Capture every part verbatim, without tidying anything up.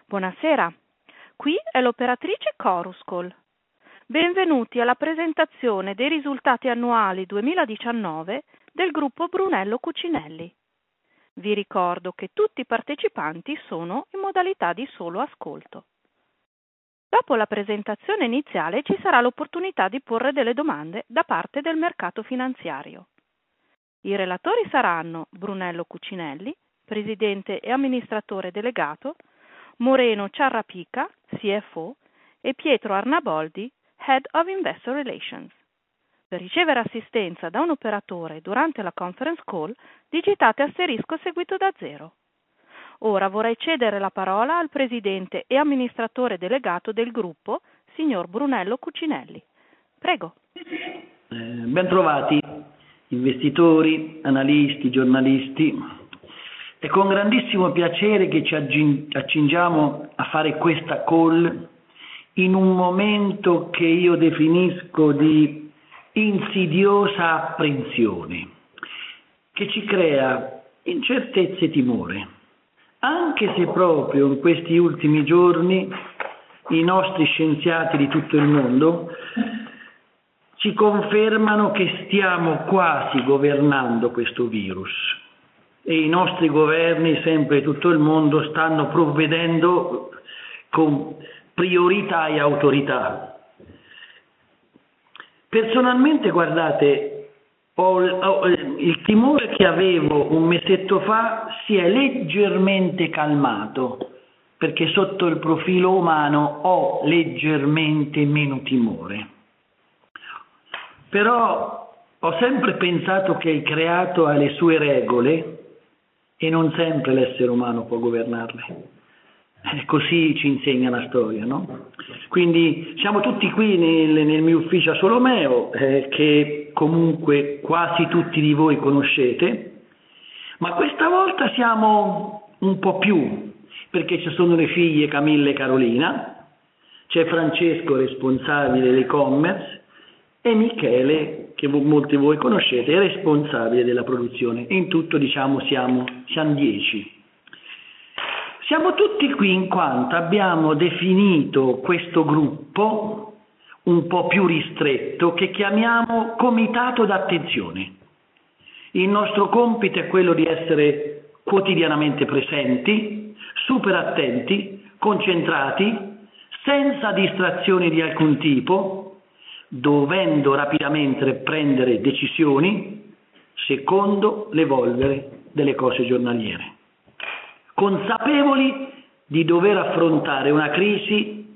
Buonasera, qui è l'operatrice Chorus Call. Benvenuti alla presentazione dei risultati annuali duemiladiciannove del gruppo Brunello Cucinelli. Vi ricordo che tutti i partecipanti sono in modalità di solo ascolto. Dopo la presentazione iniziale ci sarà l'opportunità di porre delle domande da parte del mercato finanziario. I relatori saranno Brunello Cucinelli, presidente e amministratore delegato, Moreno Ciarrapica, C F O, e Pietro Arnaboldi, Head of Investor Relations. Per ricevere assistenza da un operatore durante la conference call, digitate asterisco seguito da zero. Ora vorrei cedere la parola al presidente e amministratore delegato del gruppo, signor Brunello Cucinelli. Prego. Eh, ben trovati, investitori, analisti, giornalisti. È con grandissimo piacere che ci accingiamo a fare questa call in un momento che io definisco di insidiosa apprensione, che ci crea incertezza e timore, anche se proprio in questi ultimi giorni i nostri scienziati di tutto il mondo ci confermano che stiamo quasi governando questo virus. E i nostri governi, sempre tutto il mondo, stanno provvedendo con priorità e autorità. Personalmente, guardate, ho, ho, il timore che avevo un mesetto fa si è leggermente calmato, perché sotto il profilo umano ho leggermente meno timore. Però ho sempre pensato che il creato ha le sue regole e non sempre l'essere umano può governarle. Eh, così ci insegna la storia, no? Quindi siamo tutti qui nel, nel mio ufficio a Solomeo, eh, che comunque quasi tutti di voi conoscete, ma questa volta siamo un po' più, perché ci sono le figlie Camilla e Carolina, c'è Francesco, responsabile dell'e-commerce, e Michele, che molti di voi conoscete, è responsabile della produzione. In tutto, diciamo, siamo, siamo dieci. Siamo tutti qui in quanto abbiamo definito questo gruppo un po' più ristretto che chiamiamo comitato d'attenzione. Il nostro compito è quello di essere quotidianamente presenti, super attenti, concentrati, senza distrazioni di alcun tipo, dovendo rapidamente prendere decisioni secondo l'evolvere delle cose giornaliere, consapevoli di dover affrontare una crisi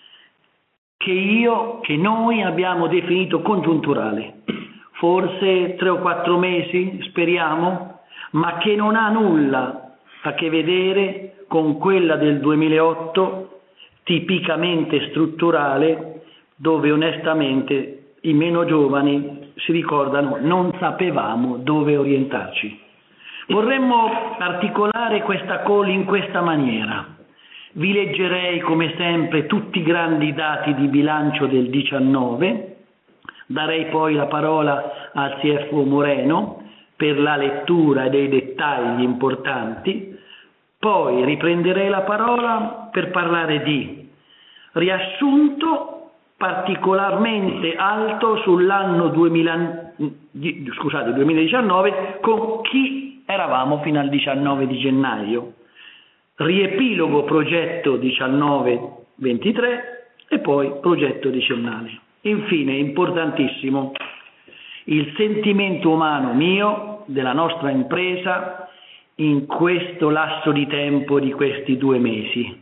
che io, che noi abbiamo definito congiunturale, forse tre o quattro mesi, speriamo, ma che non ha nulla a che vedere con quella del duemilaotto, tipicamente strutturale, dove onestamente i meno giovani si ricordano non sapevamo dove orientarci. Vorremmo articolare questa call in questa maniera. Vi leggerei come sempre tutti i grandi dati di bilancio del diciannove, darei poi la parola al C F O Moreno per la lettura dei dettagli importanti, poi riprenderei la parola per parlare di riassunto particolarmente alto sull'anno duemila, scusate, duemiladiciannove, con chi eravamo fino al diciannove di gennaio, riepilogo progetto diciannove ventitré e poi progetto decennale. Infine, importantissimo, il sentimento umano mio, della nostra impresa, in questo lasso di tempo di questi due mesi.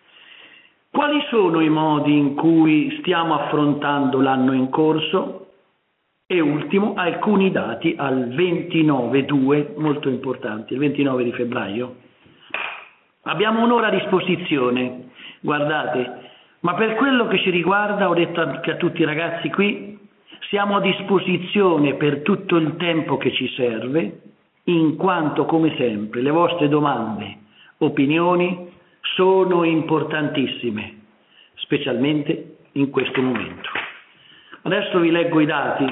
Quali sono i modi in cui stiamo affrontando l'anno in corso? E ultimo, alcuni dati al ventinove due, molto importanti, il ventinove di febbraio. Abbiamo un'ora a disposizione, guardate, ma per quello che ci riguarda, ho detto anche a tutti i ragazzi qui, siamo a disposizione per tutto il tempo che ci serve, in quanto, come sempre, le vostre domande, opinioni, sono importantissime, specialmente in questo momento. Adesso vi leggo i dati.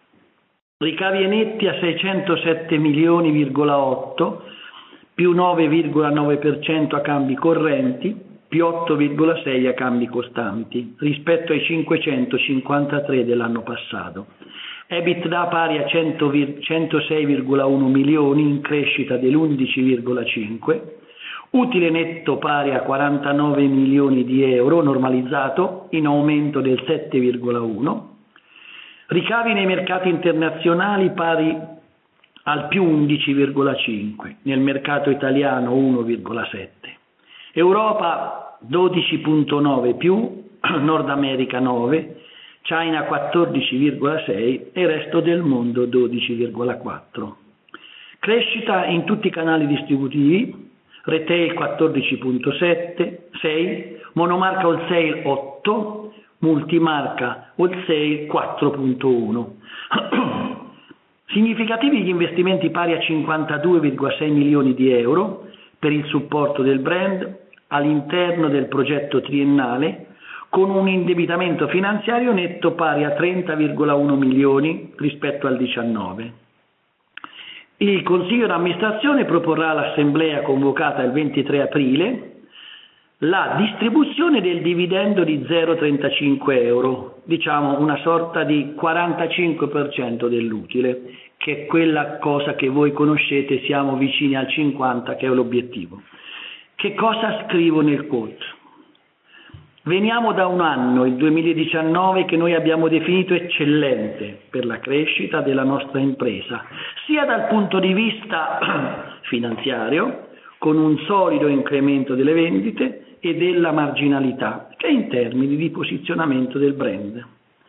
Ricavi netti a seicentosette milioni virgola otto, più nove virgola nove per cento a cambi correnti, più otto virgola sei a cambi costanti, rispetto ai cinquecentocinquantatré dell'anno passato. EBITDA pari a centosei virgola uno milioni, in crescita dell'undici virgola cinque, utile netto pari a quarantanove milioni di euro, normalizzato, in aumento del sette virgola uno, ricavi nei mercati internazionali pari al più undici virgola cinque, nel mercato italiano uno virgola sette, Europa dodici virgola nove più, Nord America nove, China quattordici virgola sei e il resto del mondo dodici virgola quattro. Crescita in tutti i canali distributivi, retail quattordici virgola sei, monomarca wholesale otto, multimarca wholesale quattro virgola uno. Significativi gli investimenti pari a cinquantadue virgola sei milioni di euro per il supporto del brand all'interno del progetto triennale, con un indebitamento finanziario netto pari a trenta virgola uno milioni rispetto al diciannove. Il Consiglio di amministrazione proporrà all'Assemblea convocata il ventitré aprile la distribuzione del dividendo di zero virgola trentacinque euro, diciamo una sorta di quarantacinque per cento dell'utile, che è quella cosa che voi conoscete, siamo vicini al cinquanta, che è l'obiettivo. Che cosa scrivo nel quote? Veniamo da un anno, il duemiladiciannove, che noi abbiamo definito eccellente per la crescita della nostra impresa, sia dal punto di vista finanziario, con un solido incremento delle vendite e della marginalità, che in termini di posizionamento del brand.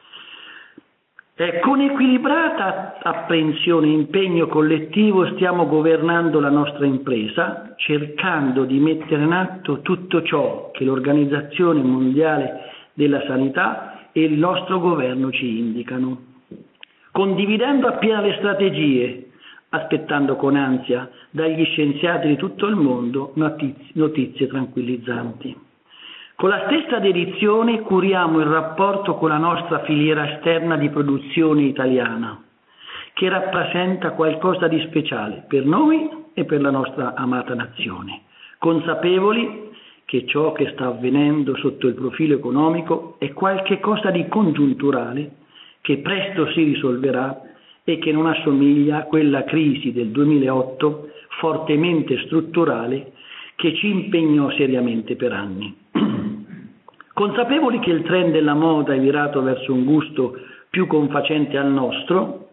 Eh, con equilibrata apprensione e impegno collettivo stiamo governando la nostra impresa, cercando di mettere in atto tutto ciò che l'Organizzazione Mondiale della Sanità e il nostro governo ci indicano, condividendo appieno le strategie, aspettando con ansia dagli scienziati di tutto il mondo notizie, notizie tranquillizzanti. Con la stessa dedizione curiamo il rapporto con la nostra filiera esterna di produzione italiana, che rappresenta qualcosa di speciale per noi e per la nostra amata nazione, consapevoli che ciò che sta avvenendo sotto il profilo economico è qualche cosa di congiunturale che presto si risolverà e che non assomiglia a quella crisi del duemilaotto fortemente strutturale che ci impegnò seriamente per anni. Consapevoli che il trend della moda è virato verso un gusto più confacente al nostro,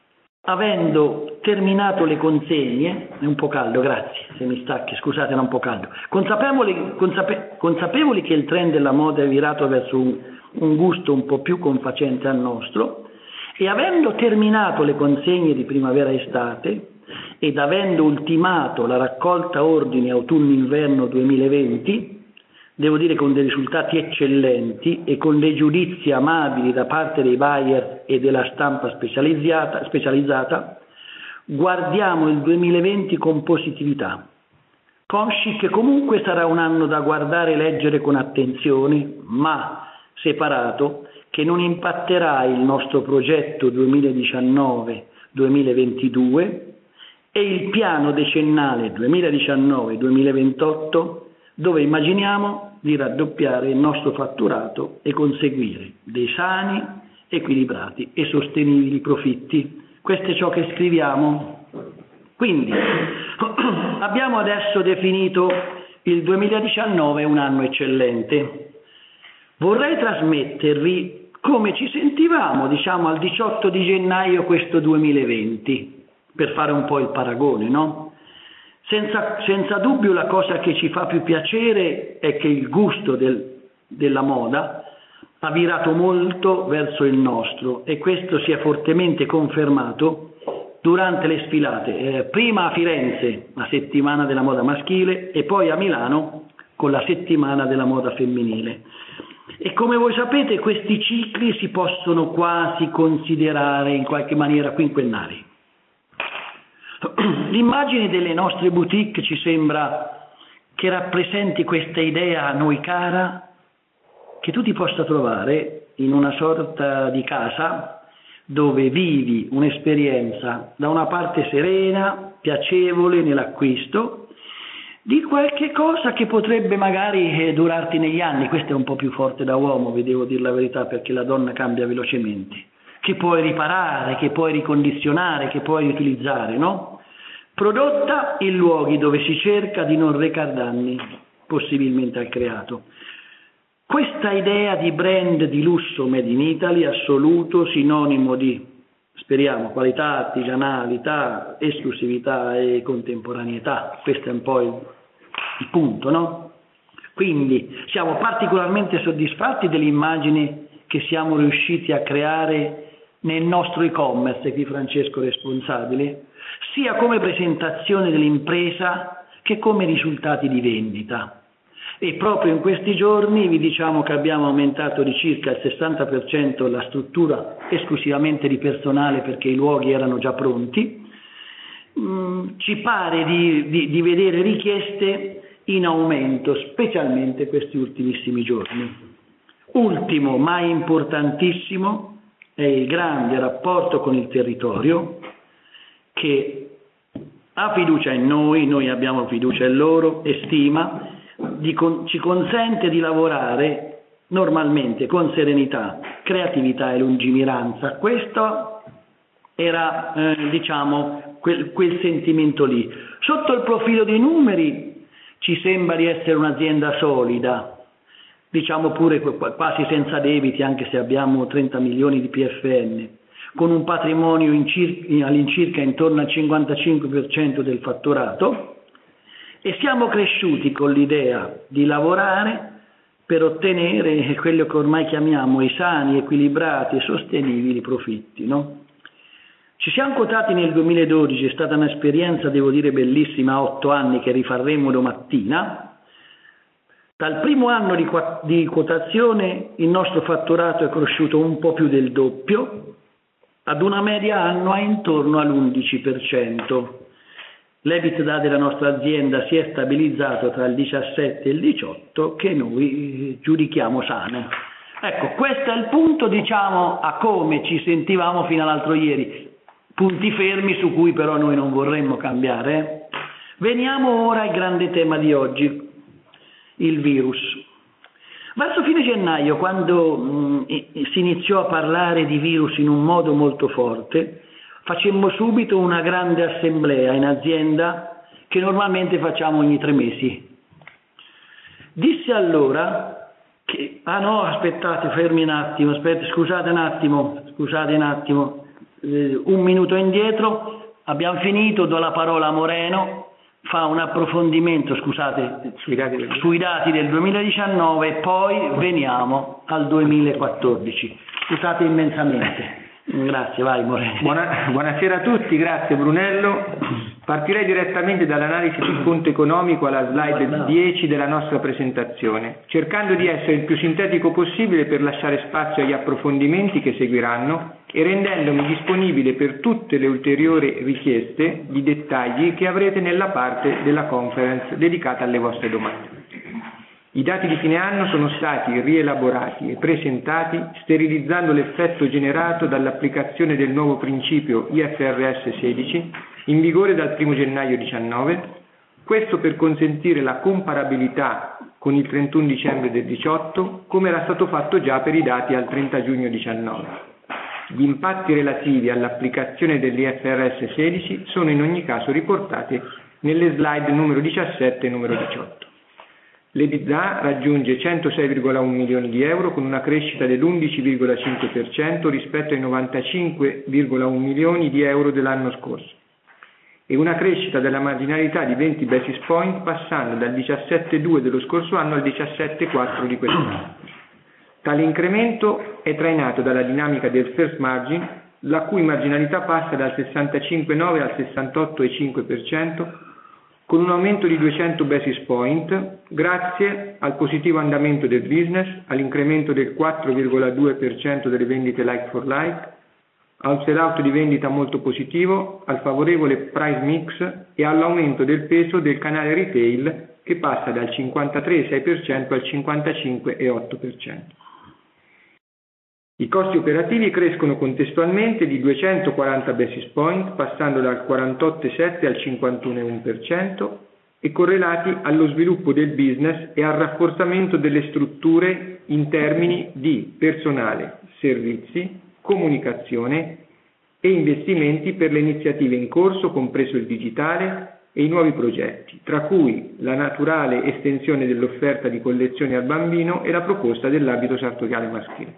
avendo terminato le consegne, è un po' caldo, grazie, se mi stacchi, scusate, era un po' caldo, consapevoli, consape, consapevoli che il trend della moda è virato verso un, un gusto un po' più confacente al nostro, e avendo terminato le consegne di primavera-estate ed avendo ultimato la raccolta ordini autunno-inverno duemilaventi, devo dire con dei risultati eccellenti e con dei giudizi amabili da parte dei buyer e della stampa specializzata, specializzata, guardiamo il duemilaventi con positività, consci che comunque sarà un anno da guardare e leggere con attenzione, ma separato, che non impatterà il nostro progetto duemiladiciannove duemilaventidue e il piano decennale duemiladiciannove duemilaventotto, dove immaginiamo di raddoppiare il nostro fatturato e conseguire dei sani, equilibrati e sostenibili profitti. Questo è ciò che scriviamo. Quindi abbiamo adesso definito il duemiladiciannove un anno eccellente. Vorrei trasmettervi come ci sentivamo, diciamo, al diciotto di gennaio questo duemilaventi, per fare un po' il paragone, no? Senza, senza dubbio la cosa che ci fa più piacere è che il gusto del, della moda ha virato molto verso il nostro e questo si è fortemente confermato durante le sfilate, eh, prima a Firenze, la settimana della moda maschile, e poi a Milano con la settimana della moda femminile. E come voi sapete questi cicli si possono quasi considerare in qualche maniera quinquennali. L'immagine delle nostre boutique ci sembra che rappresenti questa idea a noi cara, che tu ti possa trovare in una sorta di casa dove vivi un'esperienza da una parte serena, piacevole nell'acquisto, di qualche cosa che potrebbe magari eh, durarti negli anni. Questo è un po' più forte da uomo, vi devo dire la verità, perché la donna cambia velocemente, che puoi riparare, che puoi ricondizionare, che puoi riutilizzare, no? Prodotta in luoghi dove si cerca di non recar danni possibilmente al creato. Questa idea di brand di lusso made in Italy, assoluto, sinonimo di, speriamo, qualità, artigianalità, esclusività e contemporaneità, questo è un po' il, il punto, no? Quindi siamo particolarmente soddisfatti dell'immagine che siamo riusciti a creare nel nostro e-commerce, qui Francesco responsabile, sia come presentazione dell'impresa che come risultati di vendita. E proprio in questi giorni vi diciamo che abbiamo aumentato di circa il sessanta per cento la struttura esclusivamente di personale, perché i luoghi erano già pronti. Mm, ci pare di, di, di vedere richieste in aumento, specialmente questi ultimissimi giorni. Ultimo, ma importantissimo, è il grande rapporto con il territorio, che ha fiducia in noi, noi abbiamo fiducia in loro e stima, di con, ci consente di lavorare normalmente con serenità, creatività e lungimiranza. Questo era eh, diciamo quel, quel sentimento lì. Sotto il profilo dei numeri ci sembra di essere un'azienda solida, diciamo pure quasi senza debiti, anche se abbiamo trenta milioni di P F N, con un patrimonio in cir- all'incirca intorno al cinquantacinque per cento del fatturato, e siamo cresciuti con l'idea di lavorare per ottenere quello che ormai chiamiamo i sani, equilibrati e sostenibili profitti, no? Ci siamo quotati nel duemiladodici, è stata un'esperienza, devo dire, bellissima, a otto anni che rifarremo domattina. Dal primo anno di, di quotazione il nostro fatturato è cresciuto un po' più del doppio, ad una media annua intorno all'undici per cento. L'EBITDA della nostra azienda si è stabilizzato tra il diciassette e il diciotto, che noi giudichiamo sano. Ecco, questo è il punto, diciamo, a come ci sentivamo fino all'altro ieri, punti fermi su cui però noi non vorremmo cambiare. Eh? Veniamo ora al grande tema di oggi, il virus. Verso fine gennaio, quando mh, si iniziò a parlare di virus in un modo molto forte, facemmo subito una grande assemblea in azienda che normalmente facciamo ogni tre mesi. Disse allora che, ah no, aspettate, fermi un attimo, aspetta, scusate un attimo, scusate un attimo, eh, un minuto indietro, abbiamo finito, do la parola a Moreno, fa un approfondimento, scusate, sui dati del, sui dati del duemiladiciannove e poi veniamo al duemilaquattordici. Scusate immensamente. Grazie, vai Moreno. Buona, buonasera a tutti, grazie Brunello. Partirei direttamente dall'analisi sul conto economico alla slide dieci della nostra presentazione, cercando di essere il più sintetico possibile per lasciare spazio agli approfondimenti che seguiranno e rendendomi disponibile per tutte le ulteriori richieste di dettagli che avrete nella parte della conference dedicata alle vostre domande. I dati di fine anno sono stati rielaborati e presentati sterilizzando l'effetto generato dall'applicazione del nuovo principio I F R S sedici in vigore dal primo gennaio diciannove, questo per consentire la comparabilità con il trentuno dicembre del diciotto, come era stato fatto già per i dati al trenta giugno diciannove. Gli impatti relativi all'applicazione dell'I F R S sedici sono in ogni caso riportati nelle slide numero diciassette e numero diciotto. L'EBITDA raggiunge centosei virgola uno milioni di euro con una crescita dell'undici virgola cinque per cento rispetto ai novantacinque virgola uno milioni di euro dell'anno scorso e una crescita della marginalità di venti basis point passando dal diciassette virgola due dello scorso anno al diciassette virgola quattro di quest'anno. Tale incremento è trainato dalla dinamica del first margin, la cui marginalità passa dal sessantacinque virgola nove al sessantotto virgola cinque per cento con un aumento di duecento basis point grazie al positivo andamento del business, all'incremento del quattro virgola due per cento delle vendite like for like, a un sell-out di vendita molto positivo, al favorevole price mix e all'aumento del peso del canale retail che passa dal cinquantatré virgola sei per cento al cinquantacinque virgola otto per cento. I costi operativi crescono contestualmente di duecentoquaranta basis point, passando dal quarantotto virgola sette al cinquantuno virgola uno per cento, e correlati allo sviluppo del business e al rafforzamento delle strutture in termini di personale, servizi, comunicazione e investimenti per le iniziative in corso, compreso il digitale e i nuovi progetti, tra cui la naturale estensione dell'offerta di collezioni al bambino e la proposta dell'abito sartoriale maschile.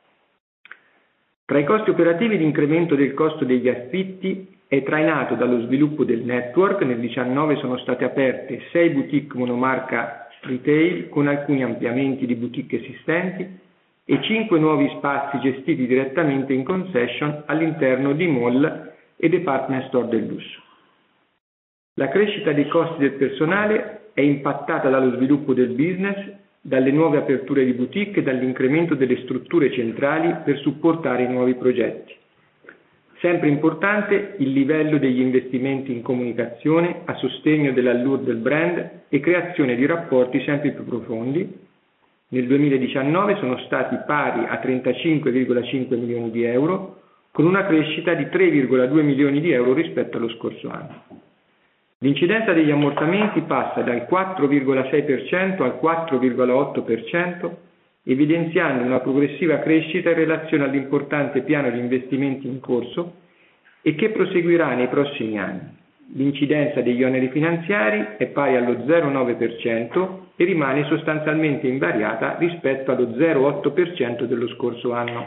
Tra i costi operativi l'incremento del costo degli affitti è trainato dallo sviluppo del network. Nel duemiladiciannove sono state aperte sei boutique monomarca retail con alcuni ampliamenti di boutique esistenti e cinque nuovi spazi gestiti direttamente in concession all'interno di mall e department store del lusso. La crescita dei costi del personale è impattata dallo sviluppo del business, dalle nuove aperture di boutique e dall'incremento delle strutture centrali per supportare i nuovi progetti. Sempre importante il livello degli investimenti in comunicazione a sostegno dell'allure del brand e creazione di rapporti sempre più profondi. Nel duemiladiciannove sono stati pari a trentacinque virgola cinque milioni di euro, con una crescita di tre virgola due milioni di euro rispetto allo scorso anno. L'incidenza degli ammortamenti passa dal quattro virgola sei per cento al quattro virgola otto per cento, evidenziando una progressiva crescita in relazione all'importante piano di investimenti in corso e che proseguirà nei prossimi anni. L'incidenza degli oneri finanziari è pari allo zero virgola nove per cento e rimane sostanzialmente invariata rispetto allo zero virgola otto per cento dello scorso anno.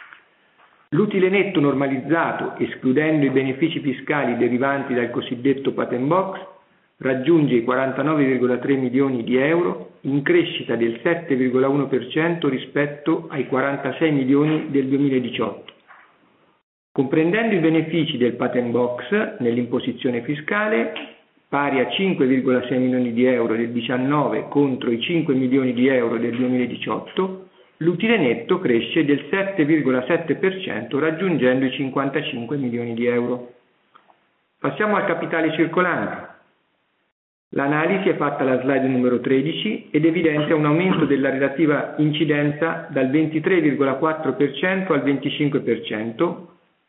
L'utile netto normalizzato, escludendo i benefici fiscali derivanti dal cosiddetto patent box, raggiunge i quarantanove virgola tre milioni di euro, in crescita del sette virgola uno per cento rispetto ai quarantasei milioni del duemiladiciotto. Comprendendo i benefici del patent box nell'imposizione fiscale, pari a cinque virgola sei milioni di euro del duemiladiciannove contro i cinque milioni di euro del duemiladiciotto, l'utile netto cresce del sette virgola sette per cento raggiungendo i cinquantacinque milioni di euro. Passiamo al capitale circolante. L'analisi è fatta alla slide numero tredici ed evidenzia un aumento della relativa incidenza dal ventitré virgola quattro per cento al venticinque per cento.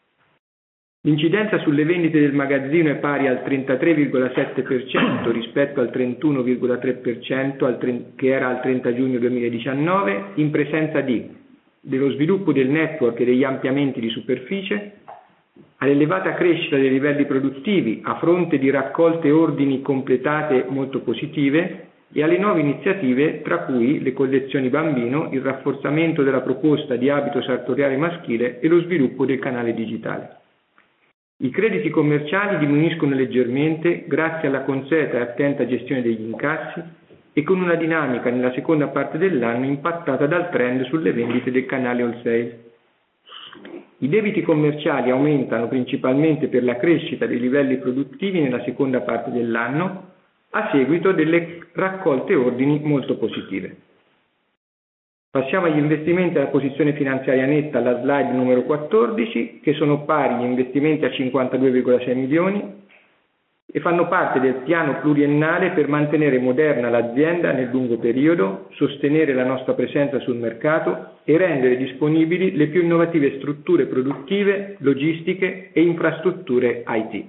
L'incidenza sulle vendite del magazzino è pari al trentatré virgola sette per cento rispetto al trentuno virgola tre per cento al che era al trenta giugno duemiladiciannove, in presenza di dello sviluppo del network e degli ampliamenti di superficie, all'elevata crescita dei livelli produttivi a fronte di raccolte ordini completate molto positive e alle nuove iniziative tra cui le collezioni bambino, il rafforzamento della proposta di abito sartoriale maschile e lo sviluppo del canale digitale. I crediti commerciali diminuiscono leggermente grazie alla consueta e attenta gestione degli incassi e con una dinamica nella seconda parte dell'anno impattata dal trend sulle vendite del canale wholesale. I debiti commerciali aumentano principalmente per la crescita dei livelli produttivi nella seconda parte dell'anno a seguito delle raccolte ordini molto positive. Passiamo agli investimenti alla posizione finanziaria netta alla slide numero quattordici, che sono pari gli investimenti a cinquantadue virgola sei milioni e fanno parte del piano pluriennale per mantenere moderna l'azienda nel lungo periodo, sostenere la nostra presenza sul mercato e rendere disponibili le più innovative strutture produttive, logistiche e infrastrutture I T.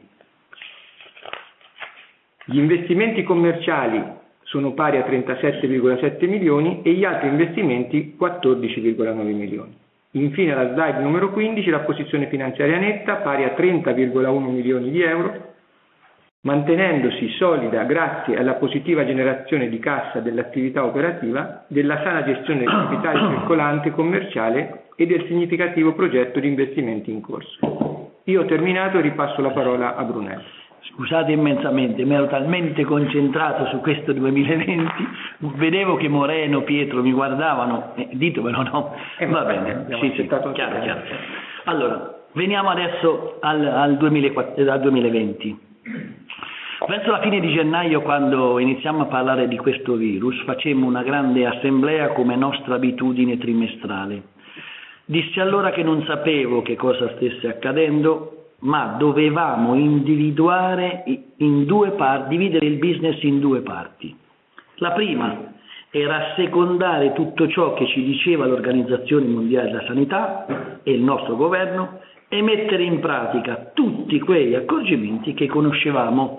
Gli investimenti commerciali sono pari a trentasette virgola sette milioni e gli altri investimenti quattordici virgola nove milioni. Infine alla slide numero quindici la posizione finanziaria netta pari a trenta virgola uno milioni di euro, mantenendosi solida grazie alla positiva generazione di cassa dell'attività operativa, della sana gestione del capitale circolante commerciale e del significativo progetto di investimenti in corso. Io ho terminato e ripasso la parola a Brunello. Scusate immensamente, mi ero talmente concentrato su questo duemilaventi, vedevo che Moreno, Pietro mi guardavano, eh, ditemelo, no? Eh, Va bene, sì, sì, chiaro, chiaro, chiaro. Allora, veniamo adesso al, al, duemilaquattro, al duemilaventi. Verso la fine di gennaio, quando iniziamo a parlare di questo virus, facemmo una grande assemblea come nostra abitudine trimestrale. Dissi allora che non sapevo che cosa stesse accadendo, ma dovevamo individuare in due parti, dividere il business in due parti. La prima era assecondare tutto ciò che ci diceva l'Organizzazione Mondiale della Sanità e il nostro governo e mettere in pratica tutti quegli accorgimenti che conoscevamo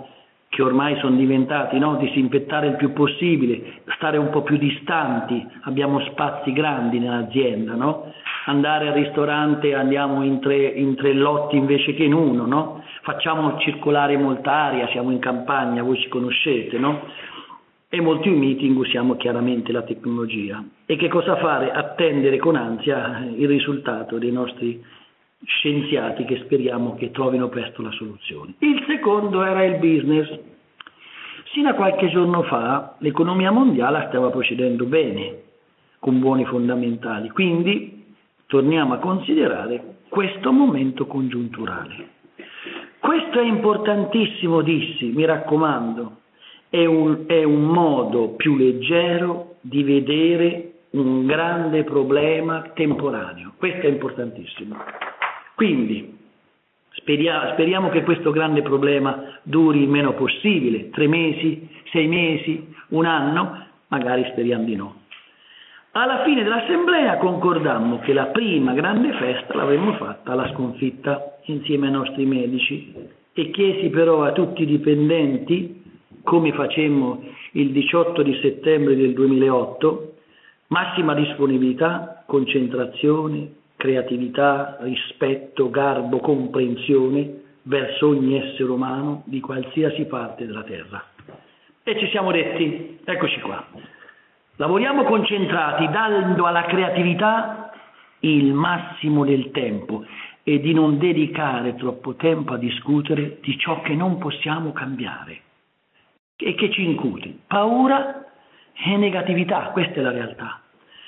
che ormai sono diventati, no? Disinfettare il più possibile, stare un po' più distanti, abbiamo spazi grandi nell'azienda, no? Andare al ristorante andiamo in tre, in tre lotti invece che in uno, no? Facciamo circolare molta aria, siamo in campagna, voi ci conoscete, no? E molti meeting usiamo chiaramente la tecnologia. E che cosa fare? Attendere con ansia il risultato dei nostri scienziati, che speriamo che trovino presto la soluzione. Il secondo era il business. Sino a qualche giorno fa l'economia mondiale stava procedendo bene, con buoni fondamentali, quindi torniamo a considerare questo momento congiunturale. Questo è importantissimo, dissi, mi raccomando, è un, è un modo più leggero di vedere un grande problema temporaneo, questo è importantissimo. Quindi speriamo, speriamo che questo grande problema duri il meno possibile, tre mesi, sei mesi, un anno, magari speriamo di no. Alla fine dell'assemblea concordammo che la prima grande festa l'avremmo fatta alla sconfitta insieme ai nostri medici e chiesi però a tutti i dipendenti, come facemmo il diciotto di settembre del duemilaotto, massima disponibilità, concentrazione, creatività, rispetto, garbo, comprensione verso ogni essere umano di qualsiasi parte della terra. E ci siamo detti, eccoci qua, lavoriamo concentrati dando alla creatività il massimo del tempo e di non dedicare troppo tempo a discutere di ciò che non possiamo cambiare e che ci incute paura e negatività, questa è la realtà.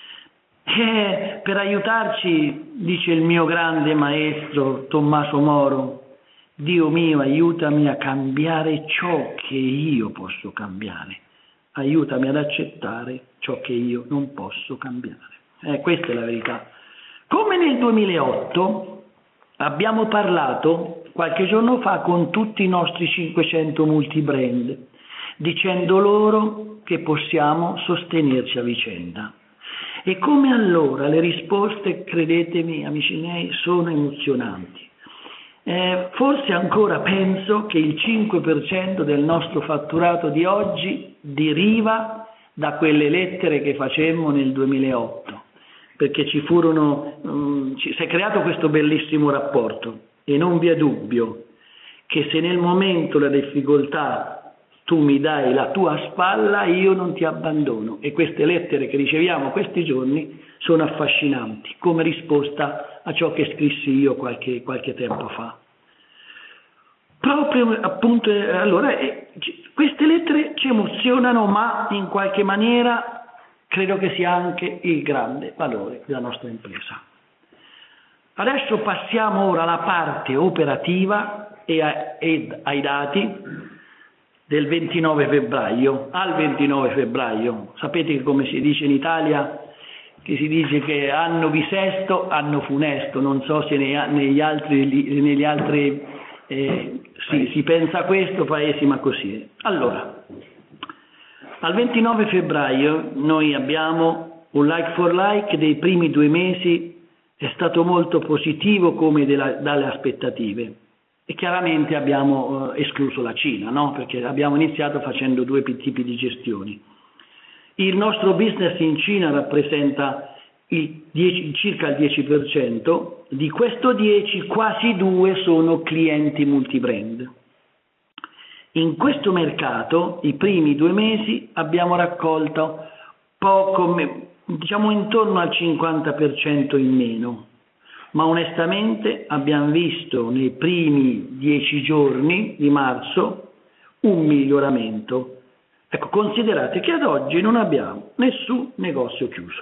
E per aiutarci, dice il mio grande maestro Tommaso Moro, Dio mio, aiutami a cambiare ciò che io posso cambiare, aiutami ad accettare ciò che io non posso cambiare. Eh, questa è la verità. Come nel duemilaotto abbiamo parlato qualche giorno fa con tutti i nostri cinquecento multibrand, dicendo loro che possiamo sostenerci a vicenda. E come allora le risposte, credetemi amici miei, sono emozionanti. Eh, forse ancora penso che il cinque per cento del nostro fatturato di oggi deriva da quelle lettere che facemmo nel duemilaotto, perché ci furono, um, ci, si è creato questo bellissimo rapporto e non vi è dubbio che se nel momento della difficoltà tu mi dai la tua spalla, io non ti abbandono. E queste lettere che riceviamo questi giorni sono affascinanti, come risposta a ciò che scrissi io qualche, qualche tempo fa. Proprio appunto, allora, eh, queste lettere ci emozionano, ma in qualche maniera credo che sia anche il grande valore della nostra impresa. Adesso passiamo ora alla parte operativa e, a, e ai dati del ventinove febbraio, al ventinove febbraio. Sapete che come si dice in Italia, che si dice che anno bisesto, anno funesto, non so se nei, negli altri, negli altri eh, sì, si pensa a questo paesi, ma così è. Allora, al ventinove febbraio noi abbiamo un like for like dei primi due mesi, è stato molto positivo come della, dalle aspettative. E chiaramente abbiamo eh, escluso la Cina, no? Perché abbiamo iniziato facendo due tipi di gestioni. Il nostro business in Cina rappresenta il dieci, circa il dieci per cento, di questo dieci quasi due sono clienti multibrand. In questo mercato, i primi due mesi, abbiamo raccolto poco, diciamo intorno al cinquanta per cento in meno. Ma onestamente abbiamo visto nei primi dieci giorni di marzo un miglioramento. Ecco, considerate che ad oggi non abbiamo nessun negozio chiuso.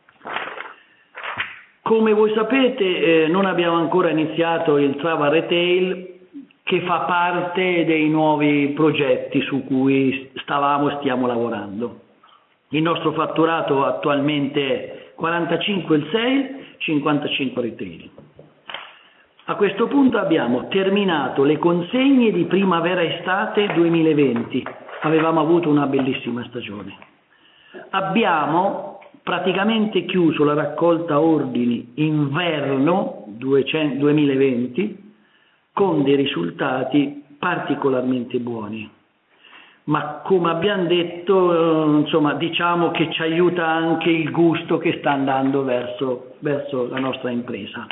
Come voi sapete eh, non abbiamo ancora iniziato il travel retail, che fa parte dei nuovi progetti su cui stavamo e stiamo lavorando. Il nostro fatturato attualmente è quarantacinque il sale, cinquantacinque retail. A questo punto abbiamo terminato le consegne di primavera-estate duemilaventi, avevamo avuto una bellissima stagione. Abbiamo praticamente chiuso la raccolta ordini inverno duemilaventi con dei risultati particolarmente buoni. ma come abbiamo detto, eh, insomma, diciamo che ci aiuta anche il gusto che sta andando verso, verso la nostra impresa.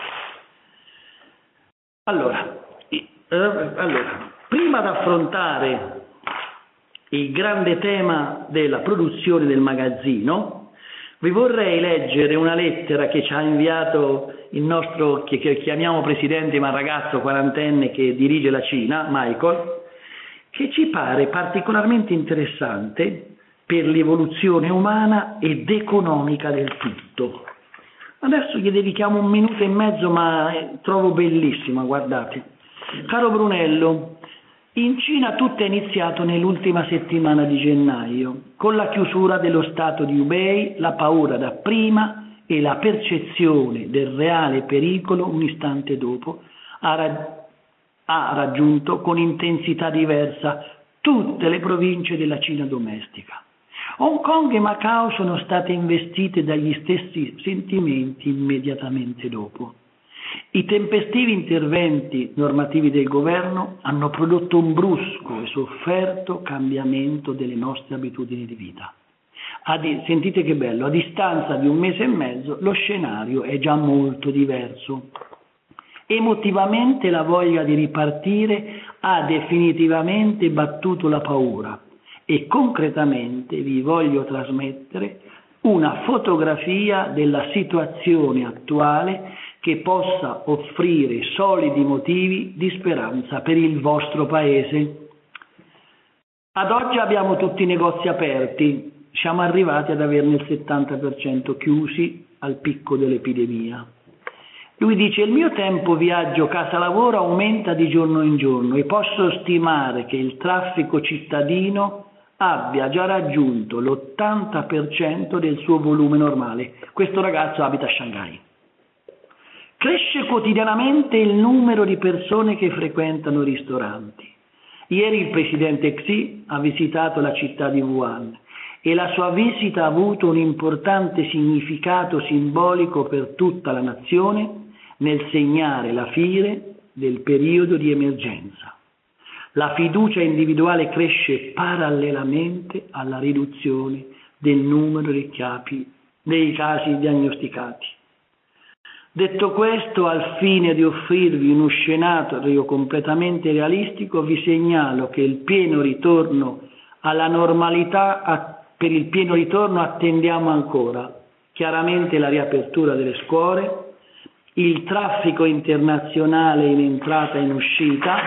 Allora, eh, allora, prima di affrontare il grande tema della produzione del magazzino, vi vorrei leggere una lettera che ci ha inviato il nostro, che, che chiamiamo presidente, ma ragazzo quarantenne che dirige la Cina, Michael, che ci pare particolarmente interessante per l'evoluzione umana ed economica del tutto. Adesso gli dedichiamo un minuto e mezzo, ma trovo bellissima, guardate. Caro Brunello, in Cina tutto è iniziato nell'ultima settimana di gennaio, con la chiusura dello stato di Hubei, la paura dapprima e la percezione del reale pericolo un istante dopo ha raggiunto ha raggiunto con intensità diversa tutte le province della Cina domestica. Hong Kong e Macao sono state investite dagli stessi sentimenti immediatamente dopo. I tempestivi interventi normativi del governo hanno prodotto un brusco e sofferto cambiamento delle nostre abitudini di vita. A di- sentite che bello, a distanza di un mese e mezzo lo scenario è già molto diverso. Emotivamente la voglia di ripartire ha definitivamente battuto la paura e concretamente vi voglio trasmettere una fotografia della situazione attuale che possa offrire solidi motivi di speranza per il vostro paese. Ad oggi abbiamo tutti i negozi aperti, siamo arrivati ad averne il settanta per cento chiusi al picco dell'epidemia. Lui dice: il mio tempo viaggio casa-lavoro aumenta di giorno in giorno e posso stimare che il traffico cittadino abbia già raggiunto l'ottanta per cento del suo volume normale. Questo ragazzo abita a Shanghai. Cresce quotidianamente il numero di persone che frequentano i ristoranti. Ieri il presidente Xi ha visitato la città di Wuhan e la sua visita ha avuto un importante significato simbolico per tutta la nazione nel segnare la fine del periodo di emergenza. La fiducia individuale cresce parallelamente alla riduzione del numero dei, capi, dei casi diagnosticati. Detto questo, al fine di offrirvi uno scenario completamente realistico, vi segnalo che il pieno ritorno alla normalità, per il pieno ritorno attendiamo ancora chiaramente la riapertura delle scuole, il traffico internazionale in entrata e in uscita,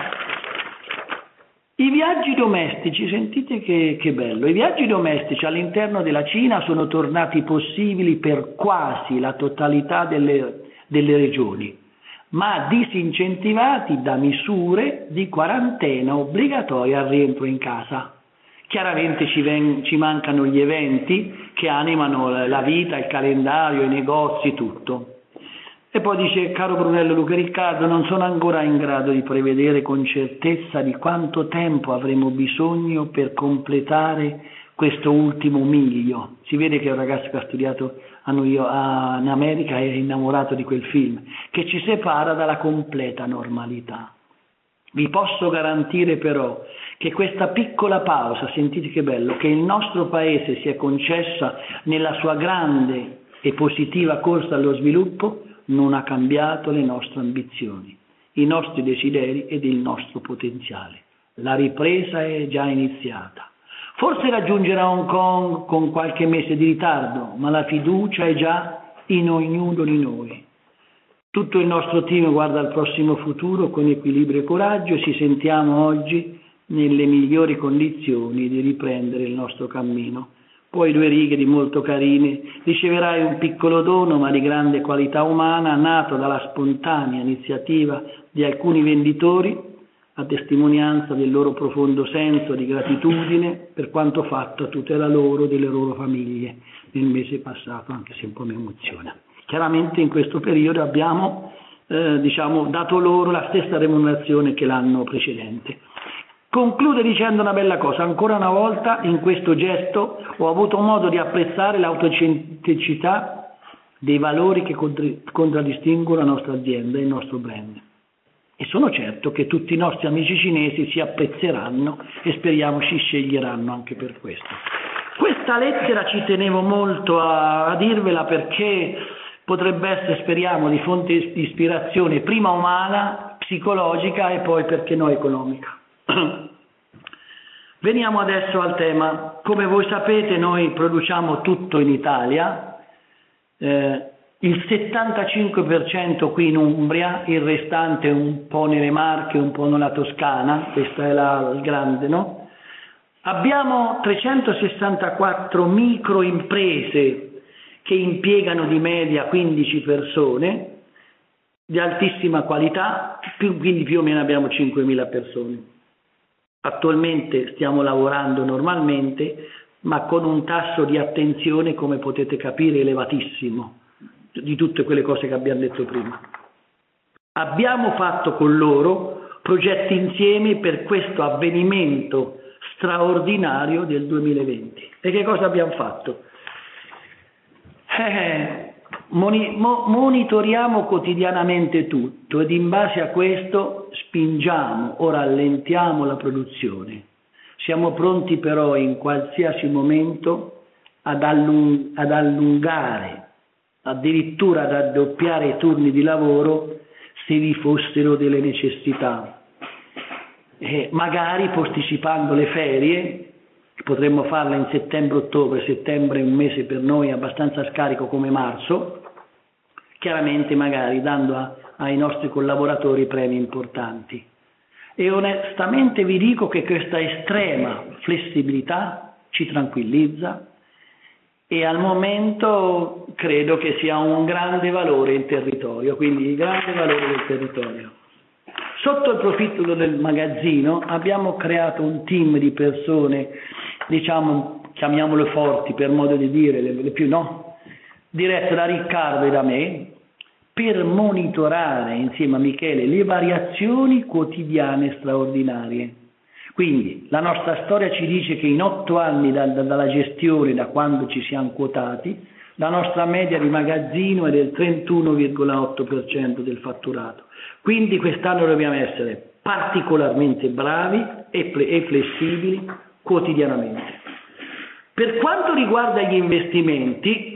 i viaggi domestici. Sentite che, che bello, i viaggi domestici all'interno della Cina sono tornati possibili per quasi la totalità delle, delle regioni, ma disincentivati da misure di quarantena obbligatoria al rientro in casa. Chiaramente ci, ven- ci mancano gli eventi che animano la vita, il calendario, i negozi, tutto. E poi dice: caro Brunello, Luca e Riccardo, non sono ancora in grado di prevedere con certezza di quanto tempo avremo bisogno per completare questo ultimo miglio. Si vede che è un ragazzo che ha studiato a New York, a, in America, e è innamorato di quel film, che ci separa dalla completa normalità. Vi posso garantire però che questa piccola pausa, sentite che bello, che il nostro paese si è concessa nella sua grande e positiva corsa allo sviluppo, non ha cambiato le nostre ambizioni, i nostri desideri ed il nostro potenziale. La ripresa è già iniziata. Forse raggiungerà Hong Kong con qualche mese di ritardo, ma la fiducia è già in ognuno di noi. Tutto il nostro team guarda al prossimo futuro con equilibrio e coraggio e ci sentiamo oggi nelle migliori condizioni di riprendere il nostro cammino. Poi due righe di molto carine: riceverai un piccolo dono ma di grande qualità umana, nato dalla spontanea iniziativa di alcuni venditori, a testimonianza del loro profondo senso di gratitudine per quanto fatto a tutela loro e delle loro famiglie nel mese passato, anche se un po' mi emoziona. Chiaramente in questo periodo abbiamo eh, diciamo, dato loro la stessa remunerazione che l'anno precedente. Conclude dicendo una bella cosa: ancora una volta in questo gesto ho avuto modo di apprezzare l'autenticità dei valori che contraddistinguono la nostra azienda e il nostro brand. e sono certo che tutti i nostri amici cinesi si apprezzeranno e speriamo ci sceglieranno anche per questo. Questa lettera ci tenevo molto a, a dirvela perché potrebbe essere, speriamo, di fonte di ispirazione prima umana, psicologica e poi, perché no, economica. Veniamo adesso al tema. Come voi sapete, noi produciamo tutto in Italia, eh, il settantacinque per cento qui in Umbria, il restante un po' nelle Marche, un po' nella Toscana, questa è la il grande, no? Abbiamo trecentosessantaquattro microimprese che impiegano di media quindici persone, di altissima qualità, più, quindi più o meno abbiamo cinquemila persone. Attualmente stiamo lavorando normalmente, ma con un tasso di attenzione, come potete capire, elevatissimo, di tutte quelle cose che abbiamo detto prima. Abbiamo fatto con loro progetti insieme per questo avvenimento straordinario del duemilaventi. E che cosa abbiamo fatto? Eh, moni- mo- monitoriamo quotidianamente tutto ed in base a questo spingiamo o rallentiamo la produzione. Siamo pronti però in qualsiasi momento ad, allung- ad allungare, addirittura ad raddoppiare i turni di lavoro se vi fossero delle necessità. Eh, magari posticipando le ferie, potremmo farle in settembre-ottobre, settembre è un mese per noi abbastanza scarico come marzo, chiaramente magari dando a, ai nostri collaboratori premi importanti. E onestamente vi dico che questa estrema flessibilità ci tranquillizza e al momento credo che sia un grande valore in territorio, quindi il grande valore del territorio. Sotto il profilo del magazzino abbiamo creato un team di persone, diciamo, chiamiamole forti per modo di dire, le, le più no, dirette da Riccardo e da me, per monitorare insieme a Michele le variazioni quotidiane straordinarie. Quindi la nostra storia ci dice che in otto anni da, da, dalla gestione, da quando ci siamo quotati, la nostra media di magazzino è del trentuno virgola otto per cento del fatturato. Quindi quest'anno dobbiamo essere particolarmente bravi e, e flessibili quotidianamente. Per quanto riguarda gli investimenti,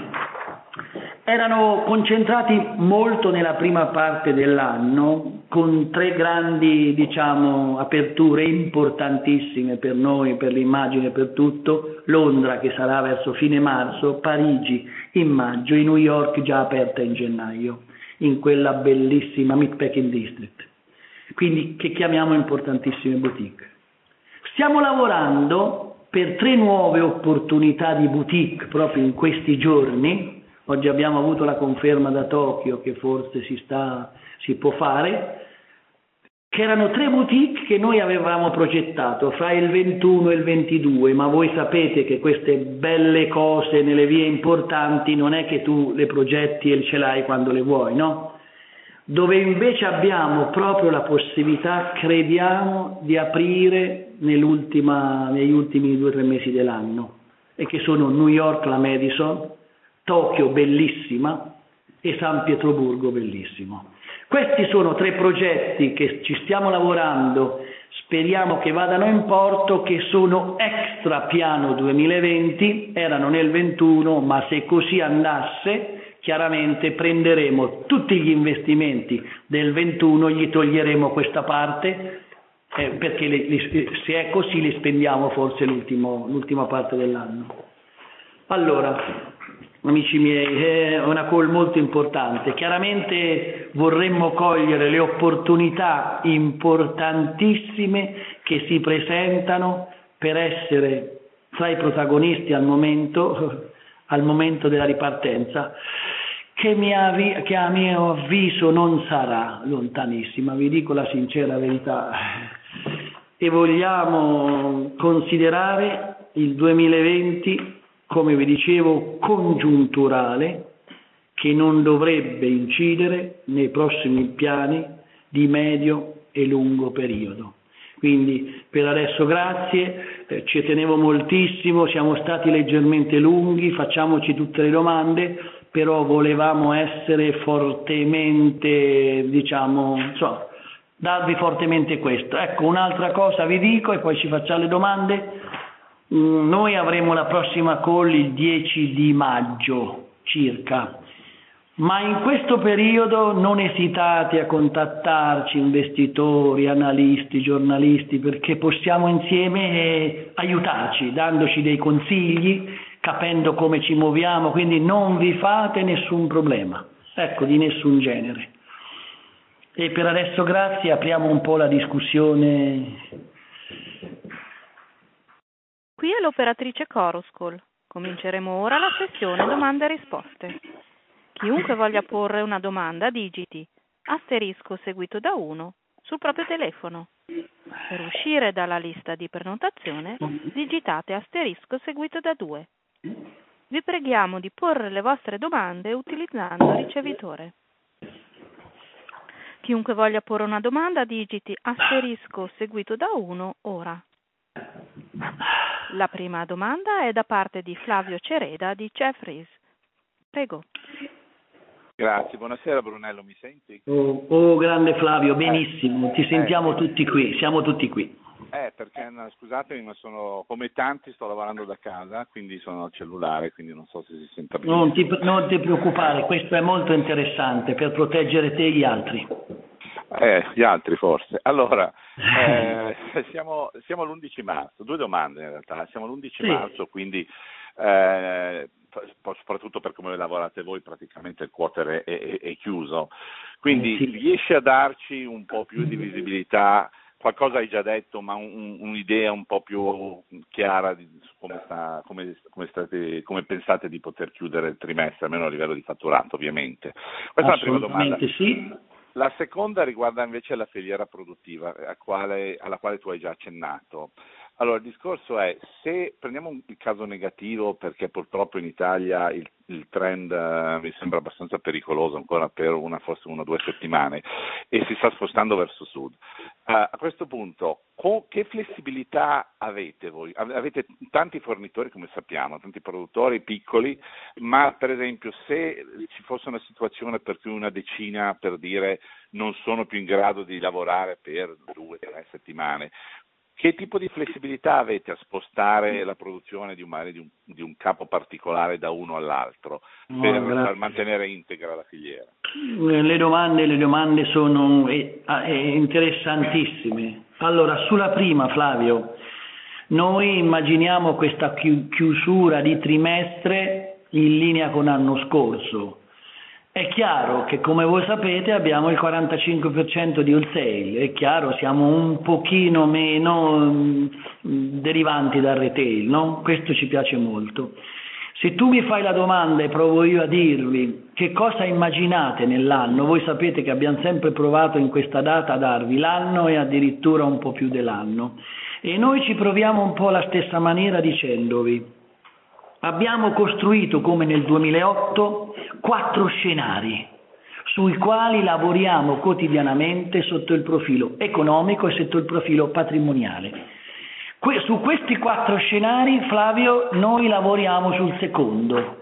erano concentrati molto nella prima parte dell'anno, con tre grandi, diciamo, aperture importantissime per noi, per l'immagine, per tutto: Londra, che sarà verso fine marzo, Parigi in maggio e New York già aperta in gennaio, in quella bellissima Meatpacking District, quindi che chiamiamo importantissime boutique. Stiamo lavorando per tre nuove opportunità di boutique proprio in questi giorni. Oggi abbiamo avuto la conferma da Tokyo che forse si, sta, si può fare, che erano tre boutique che noi avevamo progettato fra il ventuno e il ventidue, ma voi sapete che queste belle cose nelle vie importanti non è che tu le progetti e ce l'hai quando le vuoi, no? Dove invece abbiamo proprio la possibilità, crediamo, di aprire nell'ultima, negli ultimi due o tre mesi dell'anno, e che sono New York, la Madison, Tokyo bellissima e San Pietroburgo bellissimo. Questi sono tre progetti che ci stiamo lavorando, speriamo che vadano in porto, che sono extra piano duemilaventi, erano nel ventuno, ma se così andasse chiaramente prenderemo tutti gli investimenti del ventuno, gli toglieremo questa parte, eh, perché le, le, se è così li spendiamo forse l'ultima parte dell'anno. Allora, amici miei, è una call molto importante. Chiaramente vorremmo cogliere le opportunità importantissime che si presentano per essere tra i protagonisti al momento, al momento della ripartenza, che, mi avvi- che a mio avviso non sarà lontanissima, vi dico la sincera verità, e vogliamo considerare il duemilaventi, come vi dicevo, congiunturale, che non dovrebbe incidere nei prossimi piani di medio e lungo periodo. Quindi per adesso grazie, eh, ci tenevo moltissimo, siamo stati leggermente lunghi, facciamoci tutte le domande, però volevamo essere fortemente, diciamo, so, darvi fortemente questo. Ecco, un'altra cosa vi dico e poi ci facciamo le domande. Mm, noi avremo la prossima call il dieci di maggio circa, ma in questo periodo non esitate a contattarci investitori, analisti, giornalisti, perché possiamo insieme aiutarci, dandoci dei consigli, capendo come ci muoviamo, quindi non vi fate nessun problema, ecco, di nessun genere. E per adesso grazie, apriamo un po' la discussione. Qui è l'operatrice Coruscol. Cominceremo ora la sessione domande e risposte. Chiunque voglia porre una domanda digiti asterisco seguito da uno sul proprio telefono. Per uscire dalla lista di prenotazione digitate asterisco seguito da due. Vi preghiamo di porre le vostre domande utilizzando il ricevitore. Chiunque voglia porre una domanda digiti asterisco seguito da uno ora. La prima domanda è da parte di Flavio Cereda di Jefferies. Prego. Grazie, buonasera Brunello, mi senti? Oh, oh grande Flavio, benissimo, eh, ti sentiamo eh, tutti qui, siamo tutti qui. Eh, perché no, scusatemi, ma sono come tanti, sto lavorando da casa, quindi sono al cellulare, quindi non so se si senta bene. Non ti, non ti preoccupare, questo è molto interessante per proteggere te e gli altri. Eh, gli altri forse. Allora, eh, siamo, siamo all'undici marzo, due domande in realtà, siamo all'undici Sì. marzo, quindi eh, soprattutto per come lavorate voi praticamente il quarter è, è, è chiuso, quindi Eh, sì. riesci a darci un po' più di visibilità, qualcosa hai già detto, ma un, un'idea un po' più chiara di come, sta, come, come, state, come pensate di poter chiudere il trimestre, almeno a livello di fatturato ovviamente. Questa è la prima domanda. Sì. La seconda riguarda invece la filiera produttiva a quale, alla quale tu hai già accennato. Allora, il discorso è, se prendiamo un, il caso negativo, perché purtroppo in Italia il, il trend uh, mi sembra abbastanza pericoloso ancora per una, forse una o due settimane, e si sta spostando verso sud. Uh, a questo punto, con, che flessibilità avete voi? Avete tanti fornitori, come sappiamo, tanti produttori piccoli, ma per esempio se ci fosse una situazione per cui una decina, per dire, non sono più in grado di lavorare per due o tre settimane, che tipo di flessibilità avete a spostare la produzione di un, di un, di un capo particolare da uno all'altro per, No, per mantenere integra la filiera? Le domande, le domande sono eh, eh, interessantissime. Allora, sulla prima, Flavio, noi immaginiamo questa chiusura di trimestre in linea con l'anno scorso. È chiaro che, come voi sapete, abbiamo il quarantacinque per cento di wholesale, è chiaro, siamo un pochino meno mh, derivanti dal retail, no? Questo ci piace molto. Se tu mi fai la domanda e provo io a dirvi che cosa immaginate nell'anno, voi sapete che abbiamo sempre provato in questa data a darvi l'anno e addirittura un po' più dell'anno, e noi ci proviamo un po' alla stessa maniera dicendovi: abbiamo costruito, come nel duemilaotto, quattro scenari sui quali lavoriamo quotidianamente sotto il profilo economico e sotto il profilo patrimoniale. Que- su questi quattro scenari, Flavio, noi lavoriamo sul secondo.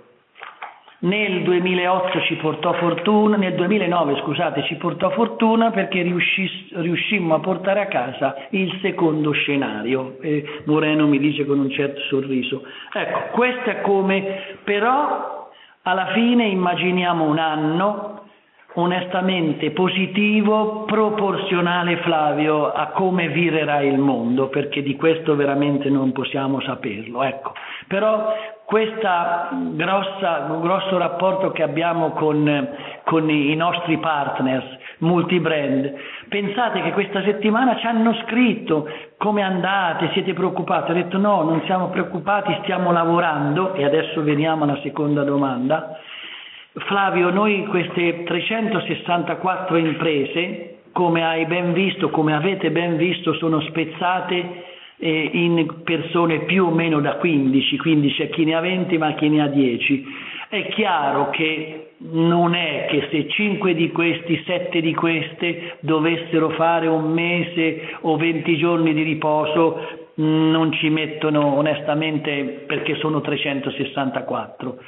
Nel duemilaotto ci portò fortuna, nel duemilanove scusate, ci portò fortuna perché riuscis, riuscimmo a portare a casa il secondo scenario. E Moreno mi dice con un certo sorriso. Ecco, questo è come, però alla fine immaginiamo un anno onestamente positivo, proporzionale, Flavio, a come virerà il mondo, perché di questo veramente non possiamo saperlo, ecco. Però questa grossa, grosso rapporto che abbiamo con, con i nostri partners multibrand, pensate che questa settimana ci hanno scritto: come andate, siete preoccupati? Ho detto no, non siamo preoccupati, stiamo lavorando. E adesso veniamo alla seconda domanda. Flavio, noi queste trecentosessantaquattro imprese, come hai ben visto, come avete ben visto, sono spezzate eh, in persone più o meno da quindici, quindi c'è chi ne ha venti ma chi ne ha dieci. È chiaro che non è che se cinque di questi, sette di queste dovessero fare un mese o venti giorni di riposo, non ci mettono onestamente, perché sono trecentosessantaquattro.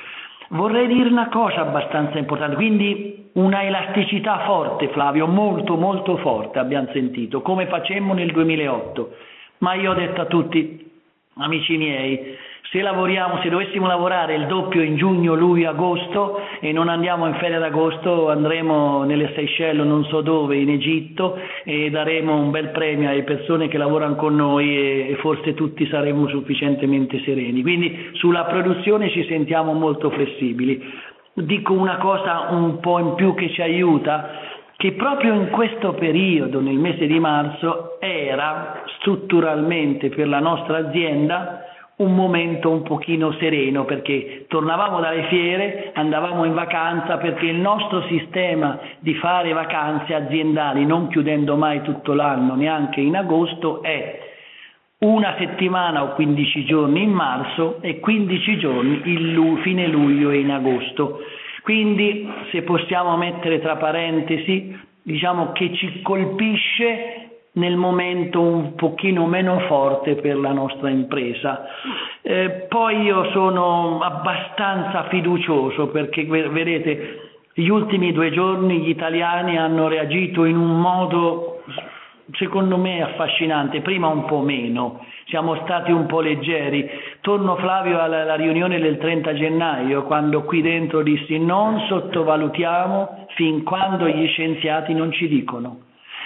Vorrei dire una cosa abbastanza importante, quindi una elasticità forte, Flavio, molto molto forte abbiamo sentito, come facemmo nel duemilaotto, ma io ho detto a tutti, amici miei, se lavoriamo, se dovessimo lavorare il doppio in giugno, luglio, agosto e non andiamo in ferie ad agosto, andremo nelle Seychelles, non so dove, in Egitto, e daremo un bel premio alle persone che lavorano con noi e, e forse tutti saremo sufficientemente sereni. Quindi sulla produzione ci sentiamo molto flessibili. Dico una cosa un po' in più che ci aiuta, che proprio in questo periodo, nel mese di marzo, era strutturalmente per la nostra azienda un momento un pochino sereno, perché tornavamo dalle fiere, andavamo in vacanza, perché il nostro sistema di fare vacanze aziendali, non chiudendo mai tutto l'anno, neanche in agosto, è una settimana o quindici giorni in marzo e quindici giorni in lu- fine luglio e in agosto. Quindi, se possiamo mettere tra parentesi, diciamo che ci colpisce nel momento un pochino meno forte per la nostra impresa. Eh, poi io sono abbastanza fiducioso, perché vedete, gli ultimi due giorni gli italiani hanno reagito in un modo secondo me affascinante, prima un po' meno, siamo stati un po' leggeri. Torno, Flavio, alla, alla riunione del trenta gennaio, quando qui dentro dissi non sottovalutiamo fin quando gli scienziati non ci dicono.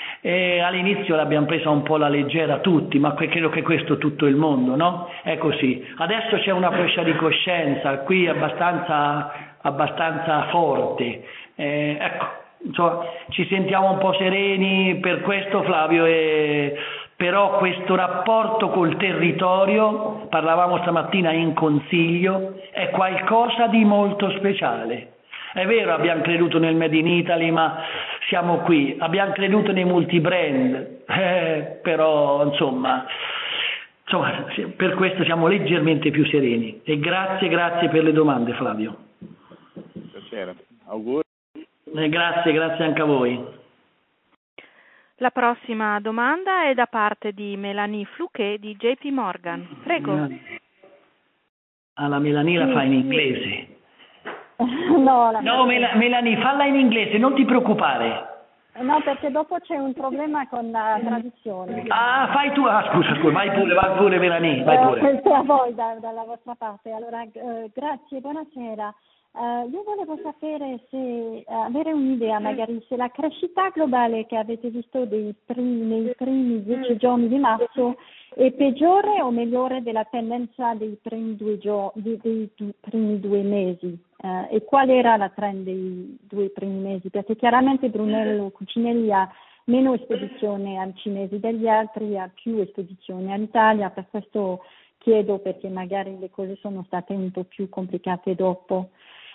E all'inizio l'abbiamo presa un po' alla leggera tutti, ma credo che questo tutto il mondo, no? È così. Adesso c'è una presa di coscienza qui abbastanza, abbastanza forte. Eh, ecco, insomma, ci sentiamo un po' sereni per questo, Flavio, e però questo rapporto col territorio, parlavamo stamattina in consiglio, è qualcosa di molto speciale. È vero, abbiamo creduto nel Made in Italy, ma siamo qui, abbiamo creduto nei multibrand, eh, però insomma, insomma, per questo siamo leggermente più sereni. E grazie, grazie per le domande, Flavio. Piacere, auguri. Eh, grazie, grazie anche a voi. La prossima domanda è da parte di Melanie Fluquet di J P Morgan. Prego. Alla Melanie la fa in inglese. No, la no Mel- Melanie, falla in inglese, non ti preoccupare. No, perché dopo c'è un problema con la traduzione. Ah, fai tu, ah, scusa, scusa, vai pure, vai pure Melanie, vai pure. Eh, questo è a voi, da, dalla vostra parte. Allora, eh, grazie, buonasera. Uh, io volevo sapere se, uh, avere un'idea magari se la crescita globale che avete visto dei primi, nei primi dieci giorni di marzo è peggiore o migliore della tendenza dei primi due, gio- dei, dei due, primi due mesi uh, e qual era la trend dei due primi mesi, perché chiaramente Brunello Cucinelli ha meno spedizione ai cinesi degli altri, ha più spedizioni all'Italia, per questo chiedo, perché magari le cose sono state un po' più complicate dopo.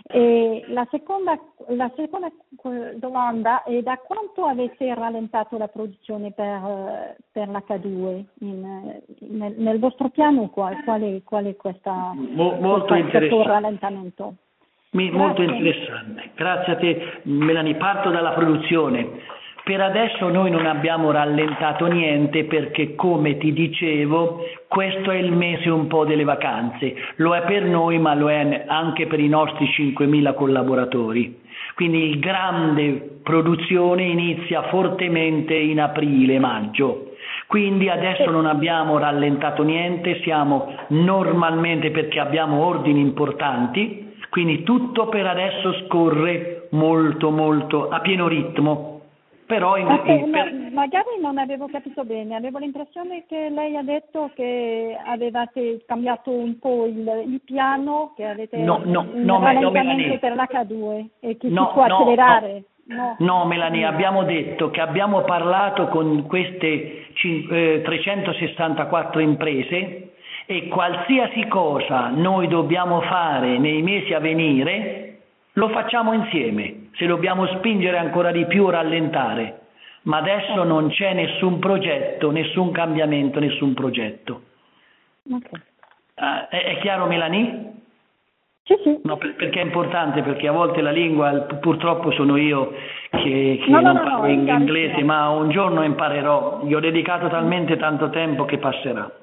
E la seconda, la seconda domanda è: da quanto avete rallentato la produzione per, per l'H due? In, nel, nel vostro piano qual, qual è, qual è questa, Mo, molto questo, interessante. questo rallentamento? Mi, molto interessante, grazie a te Melanie. Parto dalla produzione. Per adesso noi non abbiamo rallentato niente, perché, come ti dicevo, questo è il mese un po' delle vacanze. Lo è per noi, ma lo è anche per i nostri cinquemila collaboratori. Quindi il grande produzione inizia fortemente in aprile, maggio. Quindi adesso non abbiamo rallentato niente, siamo normalmente, perché abbiamo ordini importanti, quindi tutto per adesso scorre molto molto a pieno ritmo. Però in, okay, in, per... ma, magari non avevo capito bene, avevo l'impressione che lei ha detto che avevate cambiato un po' il, il piano, che avete no, no, un no, rallentamento no, per l'H due e che no, si può no, accelerare. No, no. no Melanie, abbiamo detto che abbiamo parlato con queste eh, trecentosessantaquattro imprese, e qualsiasi cosa noi dobbiamo fare nei mesi a venire lo facciamo insieme, se dobbiamo spingere ancora di più o rallentare, ma adesso non c'è nessun progetto, nessun cambiamento, nessun progetto. Okay. Uh, è, è chiaro, Melanie? Sì, sì. No, per, perché è importante, perché a volte la lingua, purtroppo sono io che, che no, no, non no, parlo no, in chiaro, inglese, chiaro. ma un giorno imparerò, gli ho dedicato talmente tanto tempo che passerà.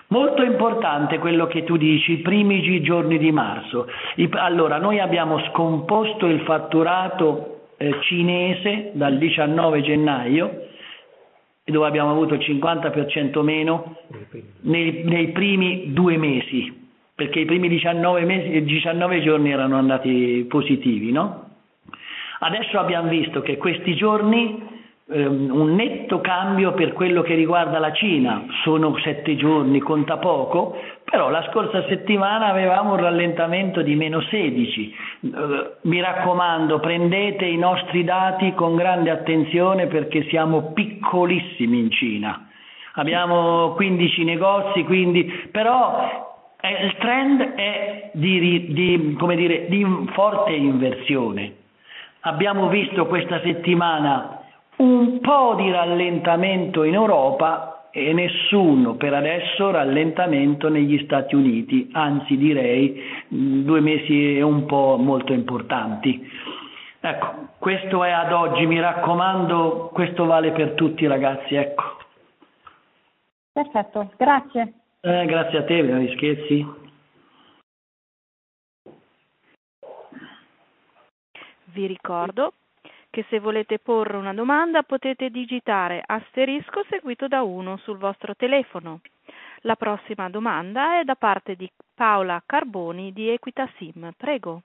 Molto importante quello che tu dici, i primi giorni di marzo. I, allora, noi abbiamo scomposto il fatturato eh, cinese dal diciannove gennaio, dove abbiamo avuto il cinquanta per cento meno nei, nei primi due mesi, perché i primi diciannove, mesi, diciannove giorni erano andati positivi, no? Adesso abbiamo visto che questi giorni un netto cambio per quello che riguarda la Cina, sono sette giorni, conta poco, però la scorsa settimana avevamo un rallentamento di meno sedici. Mi raccomando, prendete i nostri dati con grande attenzione perché siamo piccolissimi in Cina, abbiamo quindici negozi, quindi però il trend è di, di, come dire, di forte inversione. Abbiamo visto questa settimana un po' di rallentamento in Europa e nessuno per adesso rallentamento negli Stati Uniti, anzi direi due mesi e un po' molto importanti. Ecco, questo è ad oggi, mi raccomando, questo vale per tutti ragazzi, ecco. Perfetto, grazie. Eh, grazie a te, mi scherzi? Vi ricordo che se volete porre una domanda potete digitare asterisco seguito da uno sul vostro telefono. La prossima domanda è da parte di Paola Carboni di Equitasim. Prego.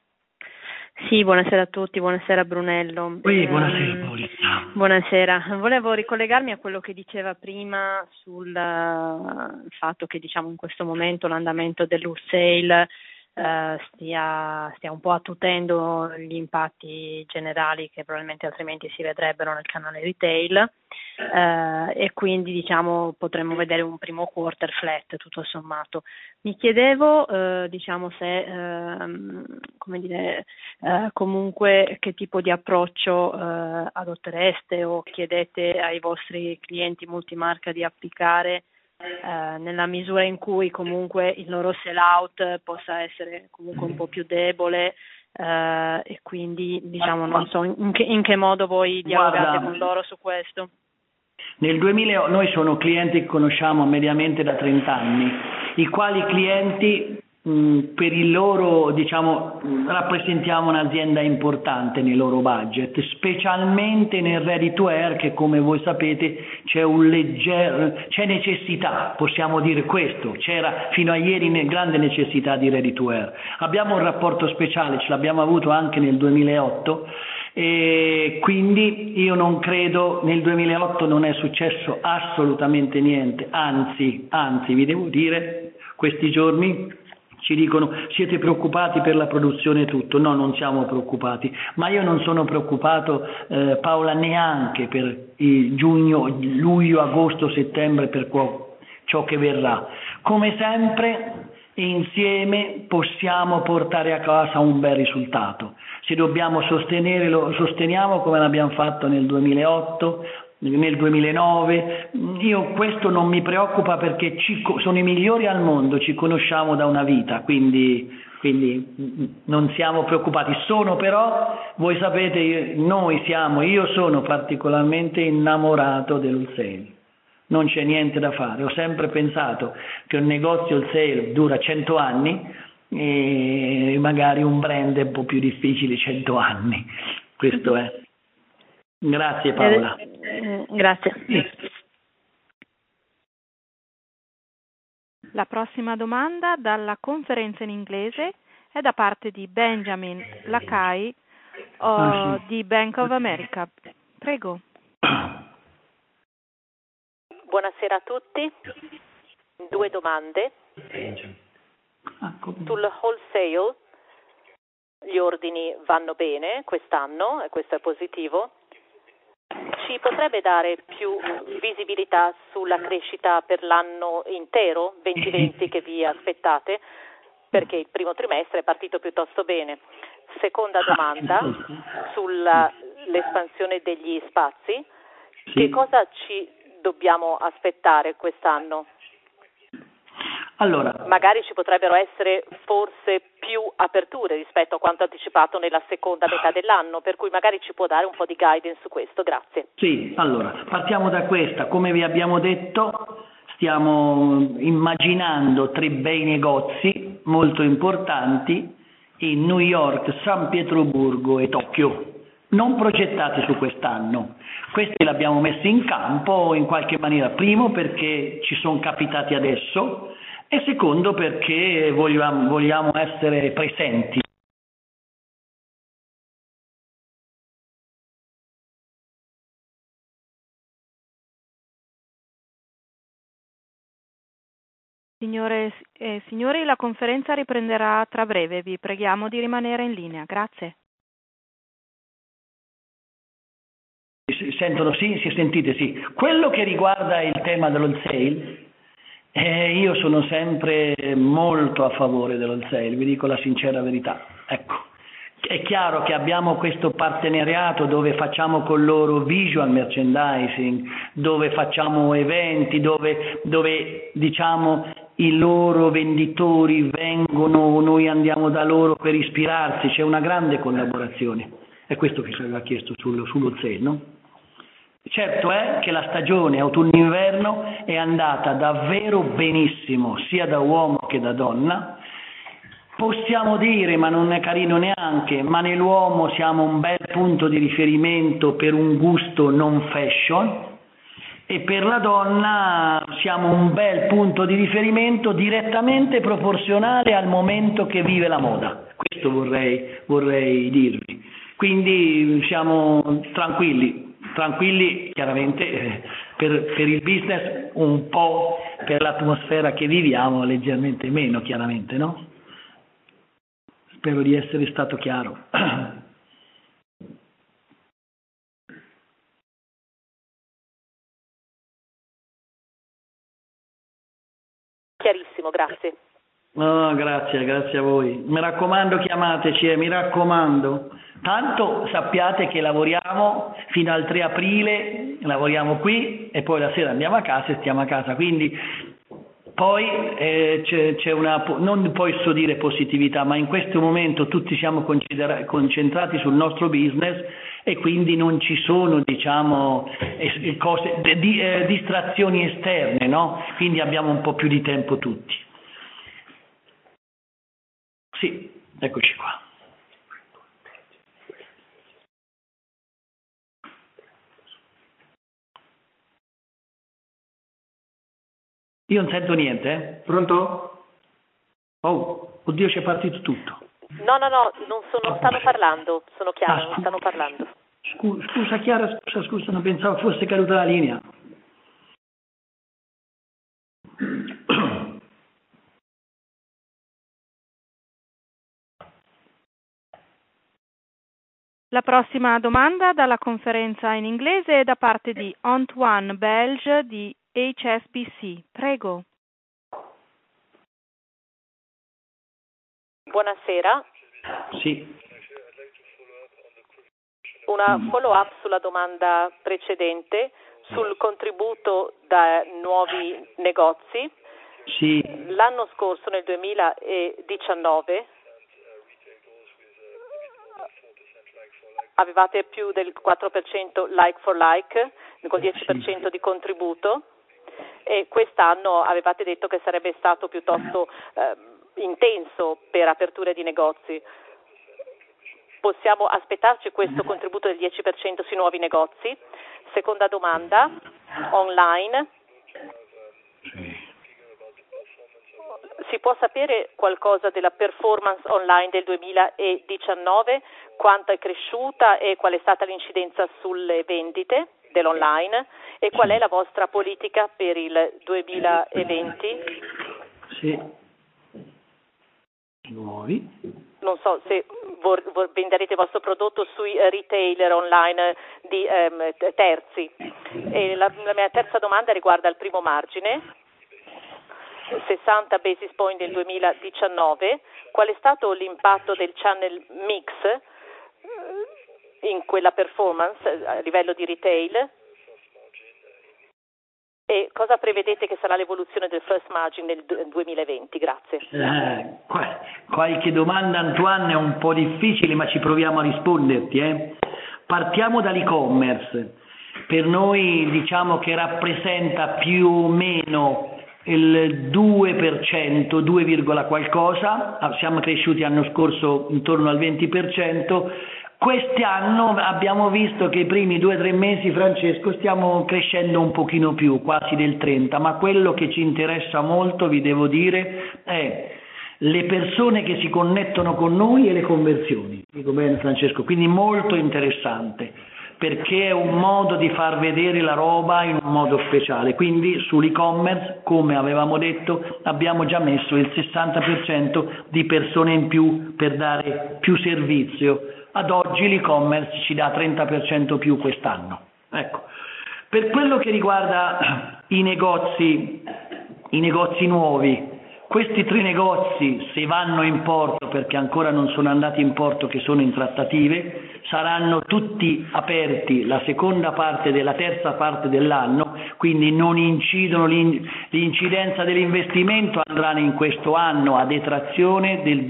Sì, buonasera a tutti, buonasera Brunello. Sì, buonasera Paoletta. Buonasera, volevo ricollegarmi a quello che diceva prima sul uh, fatto che diciamo in questo momento l'andamento dell'Ursale Uh, stia, stia un po' attutendo gli impatti generali che probabilmente altrimenti si vedrebbero nel canale retail uh, e quindi diciamo potremmo vedere un primo quarter flat tutto sommato. Mi chiedevo uh, diciamo se uh, come dire uh, comunque che tipo di approccio uh, adottereste o chiedete ai vostri clienti multimarca di applicare Eh, nella misura in cui comunque il loro sell out possa essere comunque un po' più debole eh, e quindi diciamo non so in che, in che modo voi dialogate Guarda, con loro su questo. Nel duemila noi sono clienti che conosciamo mediamente da trenta anni, i quali clienti mh, per il loro, diciamo, rappresentiamo un'azienda importante nei loro budget, specialmente nel ready to wear che come voi sapete c'è un leggero, c'è necessità, possiamo dire questo, c'era fino a ieri ne, grande necessità di ready to wear. Abbiamo un rapporto speciale, ce l'abbiamo avuto anche nel duemilaotto e quindi io non credo, nel duemilaotto non è successo assolutamente niente, anzi, anzi vi devo dire, questi giorni ci dicono siete preoccupati per la produzione e tutto, no, non siamo preoccupati, ma io non sono preoccupato eh, Paola neanche per il giugno, luglio, agosto, settembre, per ciò che verrà. Come sempre insieme possiamo portare a casa un bel risultato, se dobbiamo sostenere lo sosteniamo come l'abbiamo fatto nel duemilaotto, nel duemilanove, io questo non mi preoccupa perché ci, sono i migliori al mondo, ci conosciamo da una vita, quindi, quindi non siamo preoccupati. Sono però, voi sapete, noi siamo, io sono particolarmente innamorato dell'wholesale, non c'è niente da fare, ho sempre pensato che un negozio wholesale dura cento anni e magari un brand è un po' più difficile cento anni, questo è. Grazie Paola. Eh, eh, grazie. Sì. La prossima domanda dalla conferenza in inglese è da parte di Benjamin Lakai uh, ah, sì. di Bank of America. Prego. Buonasera a tutti. Due domande. Sul wholesale gli ordini vanno bene quest'anno e questo è positivo. Ci potrebbe dare più visibilità sulla crescita per l'anno intero duemilaventi che vi aspettate? Perché il primo trimestre è partito piuttosto bene. Seconda domanda sull'espansione degli spazi. Sì. Che cosa ci dobbiamo aspettare quest'anno? Allora, magari ci potrebbero essere forse più aperture rispetto a quanto anticipato nella seconda metà dell'anno, per cui magari ci può dare un po' di guidance su questo. Grazie. Sì, allora, partiamo da questa. Come vi abbiamo detto, stiamo immaginando tre bei negozi molto importanti in New York, San Pietroburgo e Tokyo, non progettati su quest'anno. Questi li abbiamo messi in campo in qualche maniera, primo perché ci sono capitati adesso e secondo perché vogliamo, vogliamo essere presenti. Signore e signori, la conferenza riprenderà tra breve. Vi preghiamo di rimanere in linea. Grazie. Si sentono sì? Si sentite sì. Quello che riguarda il tema dell'wholesale, eh, io sono sempre molto a favore dell'wholesale, vi dico la sincera verità. Ecco, è chiaro che abbiamo questo partenariato dove facciamo con loro visual merchandising, dove facciamo eventi, dove, dove diciamo i loro venditori vengono, noi andiamo da loro per ispirarsi, c'è una grande collaborazione. È questo che ci aveva chiesto sul, sull'wholesale, no? Certo è che la stagione autunno-inverno è andata davvero benissimo, sia da uomo che da donna. Possiamo dire, ma non è carino neanche, ma nell'uomo siamo un bel punto di riferimento per un gusto non fashion e per la donna siamo un bel punto di riferimento direttamente proporzionale al momento che vive la moda. Questo vorrei, vorrei dirvi. Quindi siamo tranquilli, tranquilli chiaramente eh, per, per il business un po', per l'atmosfera che viviamo leggermente meno chiaramente, no? Spero di essere stato chiaro. Chiarissimo, grazie. Oh, grazie, grazie a voi. Mi raccomando, chiamateci, eh, mi raccomando. Tanto sappiate che lavoriamo fino al tre aprile, lavoriamo qui e poi la sera andiamo a casa e stiamo a casa. Quindi poi eh, c'è, c'è una, non posso dire positività, ma in questo momento tutti siamo concentrati sul nostro business e quindi non ci sono, diciamo, cose, di, eh, distrazioni esterne, no? Quindi abbiamo un po' più di tempo tutti. Sì, eccoci qua. Io non sento niente, eh? Pronto? Oh, oddio, c'è partito tutto. No, no, no, non sono, stanno parlando, sono Chiara, Ah, non stanno parlando. Scusa, scusa Chiara, scusa, scusa, non pensavo fosse caduta la linea. La prossima domanda dalla conferenza in inglese è da parte di Antoine Belge di H S B C. Prego. Buonasera. Sì. Una follow-up sulla domanda precedente sul contributo da nuovi negozi. Sì. L'anno scorso, nel duemiladiciannove, avevate più del quattro per cento like for like, col dieci per cento di contributo, e quest'anno avevate detto che sarebbe stato piuttosto eh, intenso per aperture di negozi. Possiamo aspettarci questo contributo del dieci per cento sui nuovi negozi? Seconda domanda, online. Si può sapere qualcosa della performance online del duemiladiciannove? Quanto è cresciuta e qual è stata l'incidenza sulle vendite dell'online? E qual è la vostra politica per il duemilaventi? Sì. Nuovi. Non so se vor, vor, venderete il vostro prodotto sui retailer online di ehm, terzi. E la, la mia terza domanda riguarda il primo margine, sessanta basis point nel duemiladiciannove. Qual è stato l'impatto del channel mix in quella performance a livello di retail? E cosa prevedete che sarà l'evoluzione del first margin nel duemilaventi? Grazie. Eh, qualche domanda, Antoine, è un po' difficile, ma ci proviamo a risponderti. Eh. Partiamo dall'e-commerce. Per noi diciamo che rappresenta più o meno il due per cento, due, qualcosa, siamo cresciuti l'anno scorso intorno al venti per cento. Quest'anno abbiamo visto che i primi due o tre mesi, Francesco, stiamo crescendo un pochino più, quasi del trenta, ma quello che ci interessa molto, vi devo dire, è le persone che si connettono con noi e le conversioni. Dico bene, Francesco? Quindi molto interessante, perché è un modo di far vedere la roba in un modo speciale. Quindi sull'e-commerce, come avevamo detto, abbiamo già messo il sessanta per cento di persone in più per dare più servizio. Ad oggi l'e-commerce ci dà trenta per cento più quest'anno. Ecco. Per quello che riguarda i negozi, i negozi nuovi, questi tre negozi, se vanno in porto, perché ancora non sono andati in porto, che sono in trattative, saranno tutti aperti la seconda parte della terza parte dell'anno, quindi non incidono, l'incidenza dell'investimento andrà in questo anno a detrazione del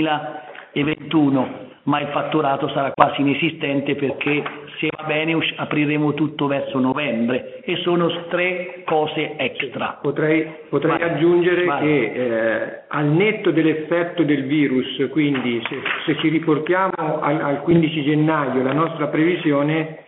duemilaventuno, ma il fatturato sarà quasi inesistente, perché se va bene apriremo tutto verso novembre, e sono tre cose extra. Potrei, potrei vai, aggiungere vai. che eh, al netto dell'effetto del virus, quindi se, se ci riportiamo al, al quindici gennaio, la nostra previsione,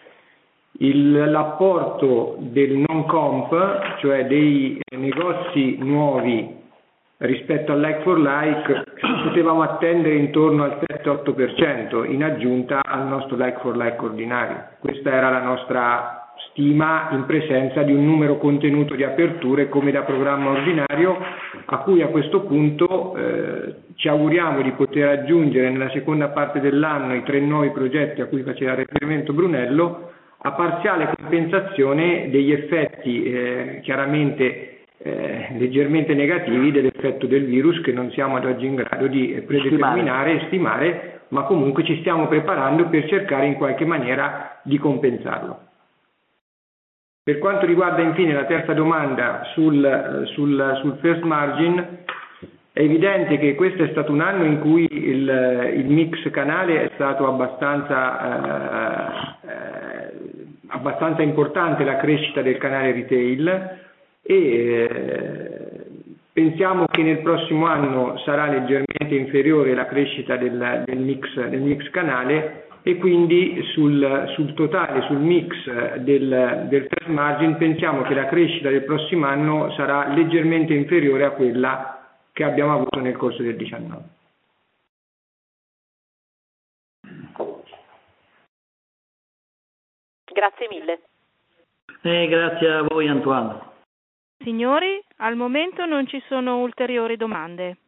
il, l'apporto del non comp, cioè dei negozi nuovi rispetto al like for like, potevamo attendere intorno al sette otto per cento in aggiunta al nostro like for like ordinario. Questa era la nostra stima in presenza di un numero contenuto di aperture come da programma ordinario, a cui a questo punto eh, ci auguriamo di poter aggiungere nella seconda parte dell'anno i tre nuovi progetti a cui faceva riferimento Brunello, a parziale compensazione degli effetti eh, chiaramente Eh, leggermente negativi dell'effetto del virus, che non siamo ad oggi in grado di predeterminare e stimare, ma comunque ci stiamo preparando per cercare in qualche maniera di compensarlo. Per quanto riguarda infine la terza domanda sul, sul, sul first margin, è evidente che questo è stato un anno in cui il, il mix canale è stato abbastanza, eh, eh, abbastanza importante, la crescita del canale retail, e eh, pensiamo che nel prossimo anno sarà leggermente inferiore la crescita del, del, mix, del mix canale, e quindi sul, sul totale, sul mix del, del first margin, pensiamo che la crescita del prossimo anno sarà leggermente inferiore a quella che abbiamo avuto nel corso del diciannove. Grazie mille. Eh, grazie a voi, Antoine. Signori, al momento non ci sono ulteriori domande.